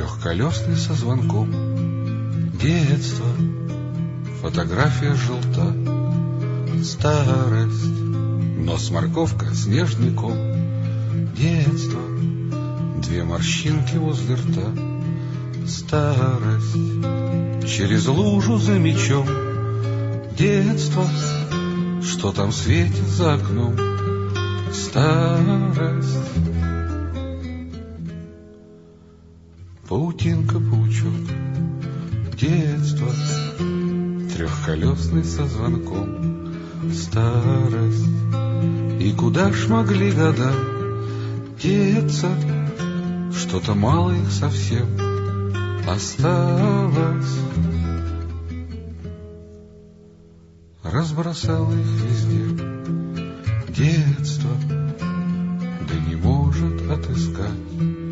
Трехколесный со звонком. Детство, фотография желта. Старость, нос морковка, снежный ком. Детство, две морщинки возле рта. Старость, через лужу за мечом. Детство, что там светит за окном. Старость, паутинка, паучок. Детство, трехколесный со звонком. Старость, и куда ж могли года деться? Что-то мало их совсем осталось. Разбросал их везде детство, да не может отыскать.